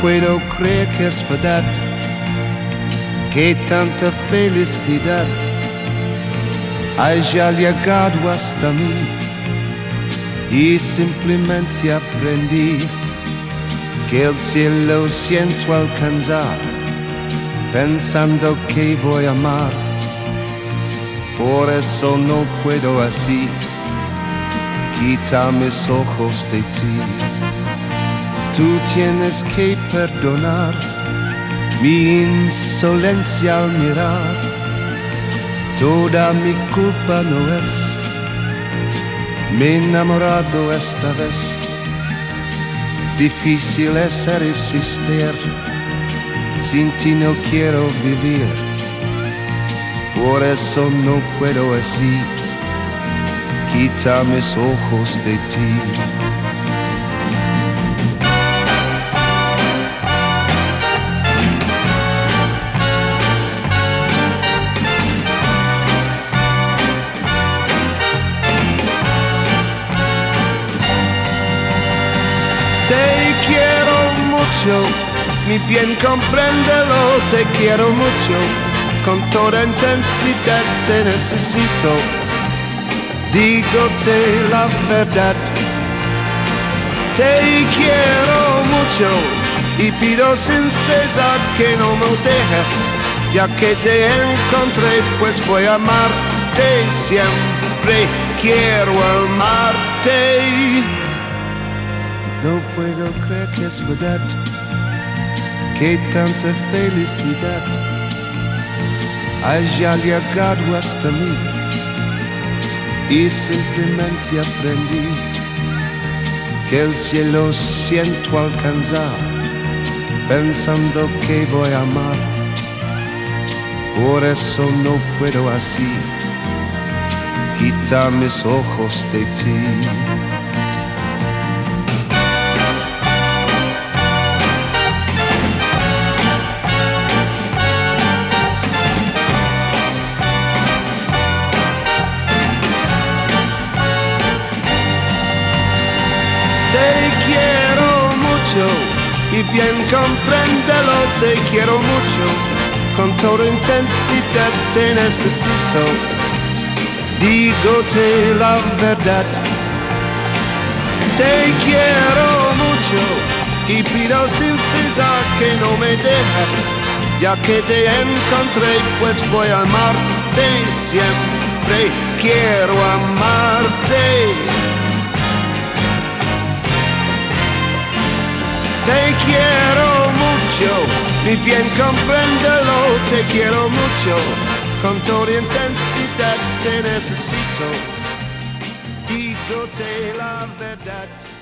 puedo creer que es verdad, que tanta felicidad haya llegado hasta mí, y simplemente aprendí que el cielo siento alcanzar, pensando que voy a amar. Por eso no puedo así quitar mis ojos de ti. Tú tienes que perdonar mi insolencia al mirar. Toda mi culpa no es, me he enamorado esta vez. Difícil es resistir, sin ti no quiero vivir. Por eso no puedo así quitar mis ojos de ti. Te quiero mucho, mi bien compréndelo, te quiero mucho, con toda intensidad te necesito, dígote la verdad. Te quiero mucho y pido sin cesar que no me dejes, ya que te encontré pues voy a amarte siempre, quiero amarte. No puedo creer que es verdad, que tanta felicidad haya llegado hasta mí, y simplemente aprendí que el cielo siento alcanzar, pensando que voy a amar. Por eso no puedo así quitar mis ojos de ti. Te quiero mucho y bien compréndelo, te quiero mucho, con toda intensidad te necesito, dígote la verdad. Te quiero mucho y pido sin cesar que no me dejes, ya que te encontré pues voy a amarte siempre, quiero amarte. Te quiero mucho, mi bien compréndelo, te quiero mucho, con toda intensidad te necesito, dígote la verdad.